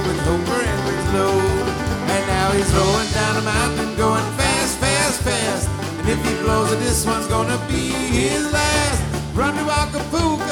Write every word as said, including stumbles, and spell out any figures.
with Homer and with load. And now he's rolling down a mountain, going fast, fast, fast. And if he blows it, this one's gonna be his last. Run to Acapulco.